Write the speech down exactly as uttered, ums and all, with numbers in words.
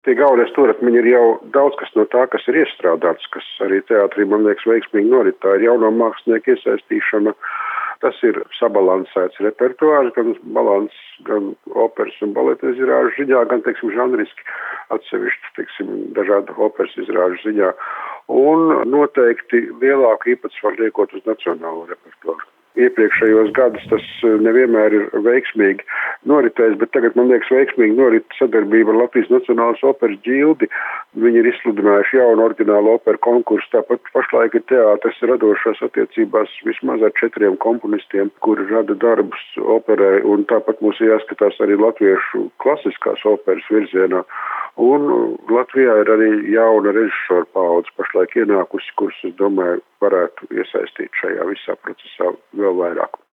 Tie galvenie stūrakmeņi ir jau daudz kas no tā, kas ir iestrādāts, kas arī teātrī, man liekas, veiksmīgi norit. Tā ir jauno mākslinieku iesaistīšana. Tas ir sabalansēts repertuārs, gan balans, gan operas un baleta izrāžu ziņā, gan, teiksim, žanriski atsevišķi, teiksim, dažādu operas izrāžu ziņā. Un noteikti lielāku īpatsvaru liekot uz nacionālo repertuāru. Iepriekšējos gadus tas nevienmēr ir veiksmīgi noritējis, bet tagad, man liekas, veiksmīgi norit sadarbība ar Latvijas Nacionālās operas ģildi. Viņi ir izsludinājuši jaunu oriģinālu operu konkursu. Tāpat pašlaik ir teātris radošās attiecībās vismaz ar četriem komponistiem, kuri rada darbus operai, un tāpat mums jāskatās arī latviešu klasiskās operas virzienā. Un Latvijā ir arī jauna režisoru paudze pašlaik ienākusi, kuras, es domāju, varētu iesaistīt šajā visā procesā vēl vairāk.